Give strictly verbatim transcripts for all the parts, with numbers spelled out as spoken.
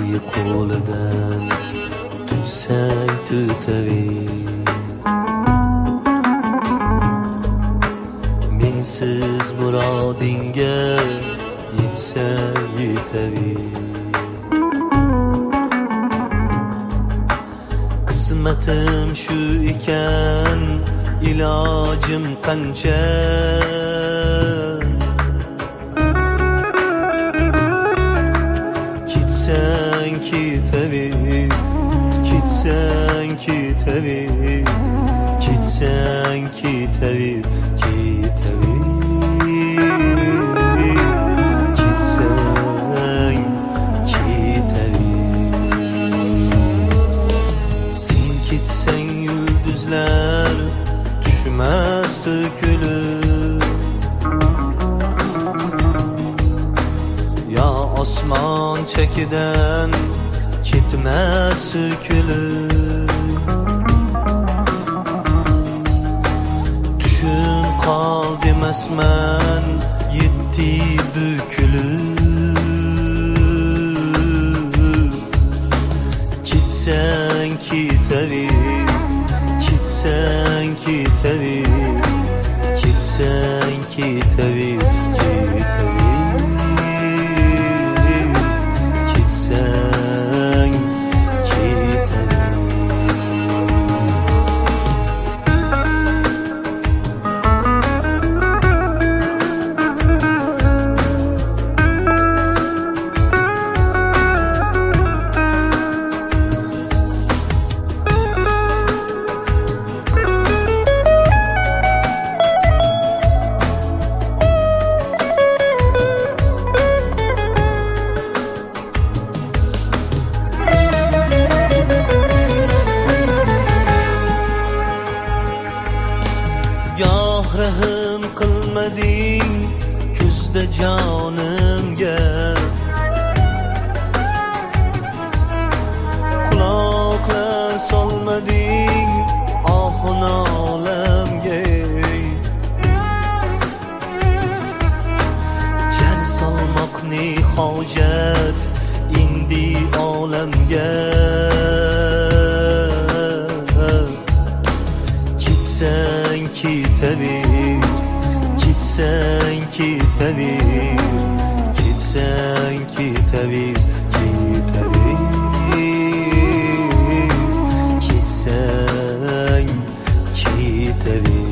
qo'lidan tutsang tutaver. Mensiz murodingga yetsang yetaver. Qismatim shu ekan, ilojim qancha. Ketsang ketaver, ketsang ketaver, ketsang ketaver, ketaver, ketsang ketaver. Sen ketsang yulduzlar tushmas to'kilib, yo osmon chekidan ketmas so'kilib. Tushun qol demasman yetti bukilib. Ketsang ketaver, ketsang ketaver, ketsang ketaver, ketaver, ketsang ketaver. Goh rahm qilmading kuzda jonimga, quloqlar solmading ohu nolamga. Jar solmoq ne hojat indi olamga. Ketsang ketaver, ketsang ketaver, ketsang ketaver, ketaver, ketsang ketaver.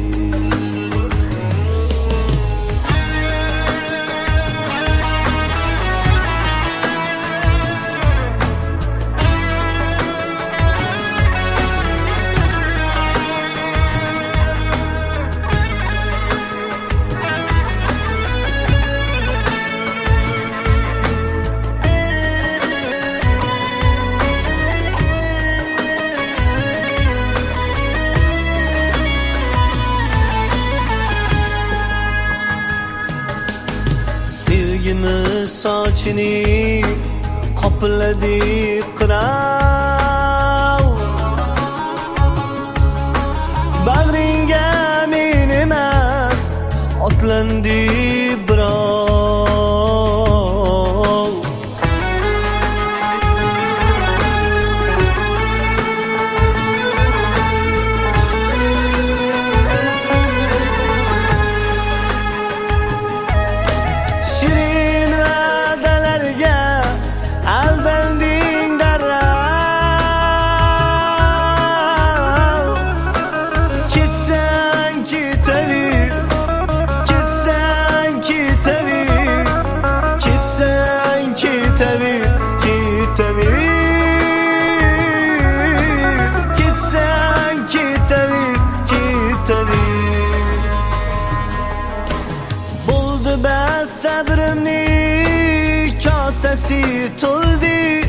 Sevgimiz sochini qopladi qirov. Bag'ringga men emas otlandi birov. Shirin va'dalarga aldanding darrov. Ketsang ketaver, ketsang ketaver, ketsang ketaver, ketaver, ketsang ketaver, ketaver. Bo'ldi bas sabrimning kosasi to'ldi.